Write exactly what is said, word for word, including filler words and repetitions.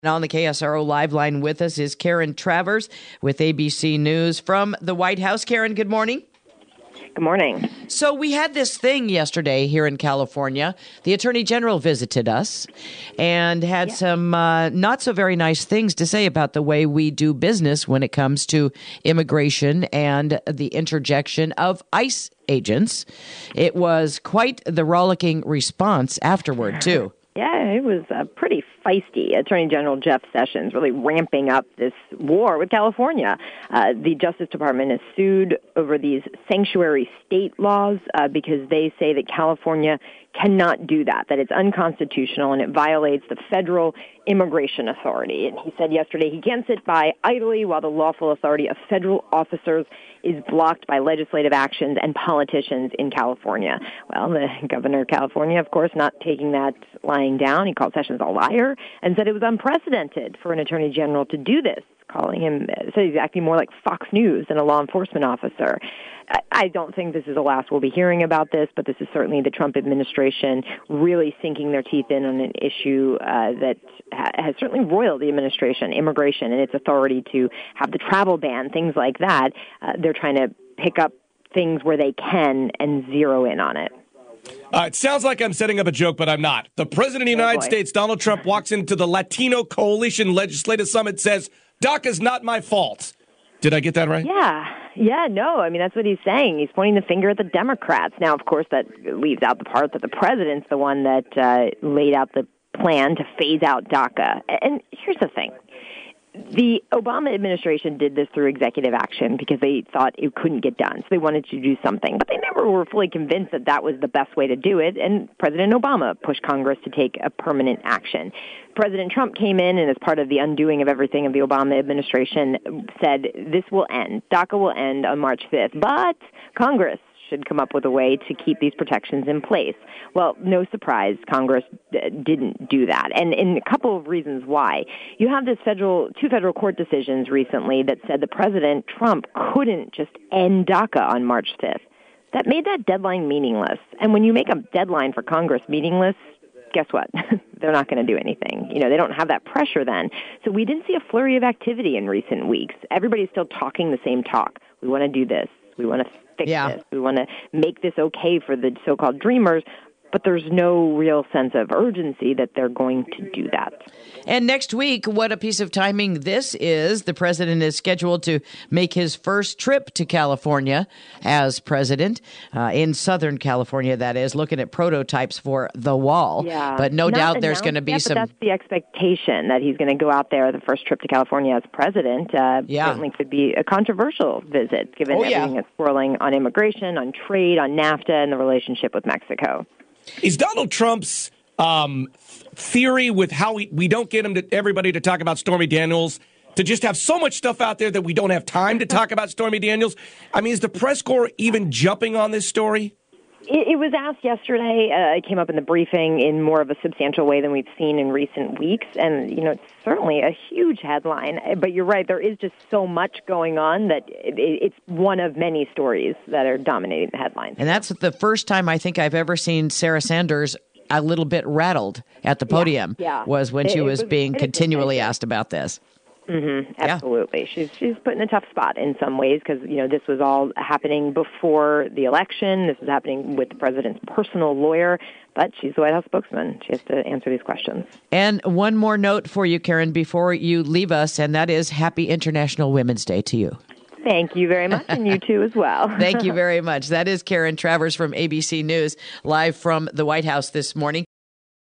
On the K S R O Live line with us is Karen Travers with A B C News from the White House. Karen, good morning. Good morning. So we had this thing yesterday here in California. The Attorney General visited us and had yeah. some uh, not so very nice things to say about the way we do business when it comes to immigration and the interjection of ICE agents. It was quite the rollicking response afterward, too. Yeah, it was uh, pretty feisty. Attorney General Jeff Sessions really ramping up this war with California. Uh, the Justice Department has sued over these sanctuary state laws uh, because they say that California cannot do that, that it's unconstitutional and it violates the federal immigration authority. And he said yesterday he can't sit by idly while the lawful authority of federal officers is blocked by legislative actions and politicians in California. Well, the governor of California, of course, not taking that lying down. He called Sessions a liar and said it was unprecedented for an attorney general to do this, calling him, said he's acting more like Fox News than a law enforcement officer. I don't think this is the last we'll be hearing about this, but this is certainly the Trump administration really sinking their teeth in on an issue uh, that ha- has certainly roiled the administration, immigration, and its authority to have the travel ban, things like that. Uh, they're trying to pick up things where they can and zero in on it. Uh, it sounds like I'm setting up a joke, but I'm not. The President of the United oh States, Donald Trump, walks into the Latino Coalition Legislative Summit, says, DACA's not my fault. Did I get that right? Yeah. Yeah, no, I mean, that's what he's saying. He's pointing the finger at the Democrats. Now, of course, that leaves out the part that the president's the one that uh, laid out the plan to phase out DACA. And here's the thing. The Obama administration did this through executive action because they thought it couldn't get done. So they wanted to do something. But they never were fully convinced that that was the best way to do it. And President Obama pushed Congress to take a permanent action. President Trump came in and as part of the undoing of everything of the Obama administration said this will end. DACA will end on March fifth. But Congress should come up with a way to keep these protections in place. Well, no surprise, Congress d- didn't do that. And in a couple of reasons why. You have this federal, two federal court decisions recently that said the President Trump couldn't just end DACA on March fifth. That made that deadline meaningless. And when you make a deadline for Congress meaningless, guess what? They're not going to do anything. You know, they don't have that pressure then. So we didn't see a flurry of activity in recent weeks. Everybody's still talking the same talk. We want to do this. We want to fix yeah. this. We want to make this okay for the so-called dreamers, but there's no real sense of urgency that they're going to do that. And next week, what a piece of timing this is. The president is scheduled to make his first trip to California as president, uh, in Southern California, that is, looking at prototypes for the wall. Yeah. But no Not doubt there's going to be yet, some... But that's the expectation, that he's going to go out there, the first trip to California as president. Uh, yeah. Certainly could be a controversial visit, given oh, everything yeah. that's swirling on immigration, on trade, on NAFTA, and the relationship with Mexico. Is Donald Trump's um, theory with how we, we don't get him to everybody to talk about Stormy Daniels to just have so much stuff out there that we don't have time to talk about Stormy Daniels? I mean, is the press corps even jumping on this story? It, it was asked yesterday. Uh, it came up in the briefing in more of a substantial way than we've seen in recent weeks. And, you know, it's certainly a huge headline. But you're right, there is just so much going on that it, it's one of many stories that are dominating the headlines. And that's the first time I think I've ever seen Sarah Sanders a little bit rattled at the podium, yeah, yeah. was when she it, was, it was being continually asked about this. Mm-hmm, absolutely. Yeah. She's she's put in a tough spot in some ways because, you know, this was all happening before the election. This was happening with the president's personal lawyer, but she's the White House spokesman. She has to answer these questions. And one more note for you, Karen, before you leave us, and that is Happy International Women's Day to you. Thank you very much, and you too as well. Thank you very much. That is Karen Travers from A B C News, live from the White House this morning.